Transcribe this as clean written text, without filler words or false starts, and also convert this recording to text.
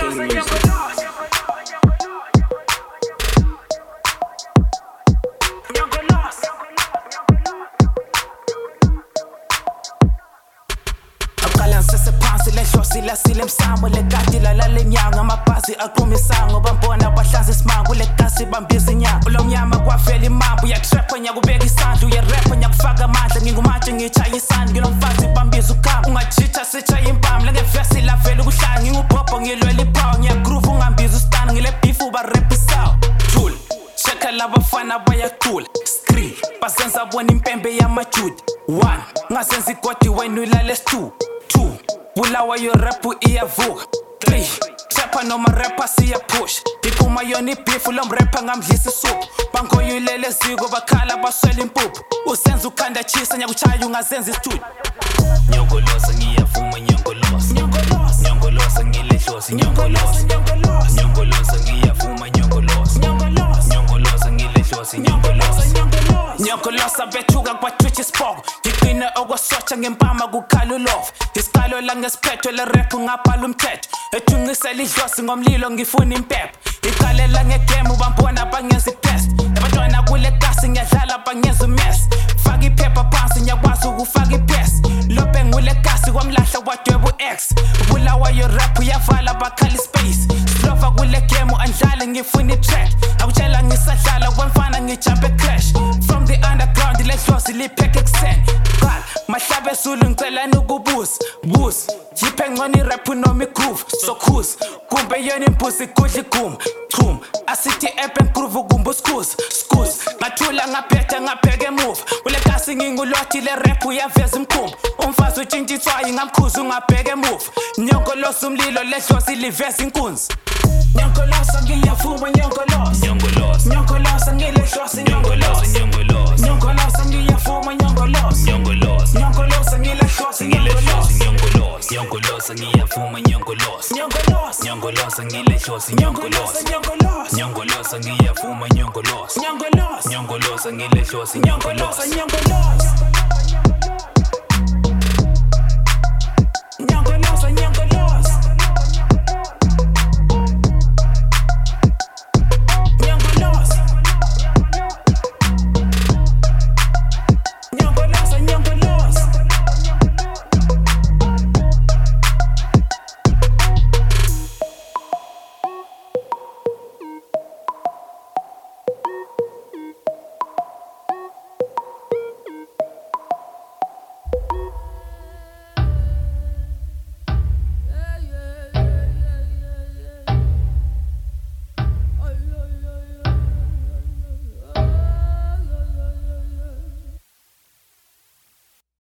Silasile msamo lekati la lenyanga amabhasi aqumisango bambona bahlanza isimango lekasi bambiza inyanga ulomnyama kwafela imambo yatrap nyakubeka isandla uyarap nyakufaka amandla ngingumanje ngichaya isandla ngilomfazi bambiza ukama ungajitha sechaya impamla ngevesi lavela ukuhlanga ngingubhobho ngilwela ipower ngiyagroove ungambiza ustan ngile beef uba rap isaw tool cheka labafana bayaqula screen basenza bona impembe yamajuda 1 ngasenza igodi wena ulale 2 Bulawa yo rapu iyavuka 3 Trapper noma rapper siya push Iphuma yona ibeef lo mrapper ngamdlisa isuphu bangoyulele ziko bakhala baswela impuphu usenza ukhanda chisa nyakuchaya ungazenza istudio Nyongolosa ngiyafuma nyongolosa Nyongolosa ngilehlosi nyongolosa Nyongolosa ngiyafuma nyongolosa Nyongolosa ngilehlosi nyongolosa Nyongolosa bethuka kwa Twitch spoko Iqina okwasocha ngempama kukhala ulofa Isikalo la ngesiphetho le rap ngaphala umthetho Ethunqisela idlosi ngomlilo ngifuna impepho Iqalela ngegame ubambona bangenza ibest Abantwana kule kasi ngiyadlala bangenza mess Faka iphepha phansi ngiyakwazi ukufaka ipass Lobe ngule kasi kwamlahla wadwebo X Bulawa yo rap uyavala bakhala space Slova kule game andlala ngifuna itrack Akutshela ngisadlala kwemfana ngijump crash From the underground lehlosi lipheke kuseni Qala mahlabe Zulu ngicela ukubuza buza Yiphe ngoni rap noma groove so cruise kumbe yona imbuzi kudla iguma chuma asithi app groove kumbe scuza ngathula ngaphetha ngapheke emuva kule kasi ngingulwathi le rap uyaveza imkhumba umfazi utshintsha itswayi ngamkhuza ungabheke emuva nyongolosa umlilo lehlosi liveza inkunzi Nyongolosa ngiyafuma nyongolosa Nyongolosa ngilehlosi nyongolosa Nyongolosa ngiyafuma nyongolosa Nyongolosa ngilehlosi nyongolosa Nyongolosa ngiyafuma nyongolosa Nyongolosa ngilehlosi nyongolosa Nyongolosa ngiyafuma nyongolosa Nyongolosa ngilehlosi nyongolosa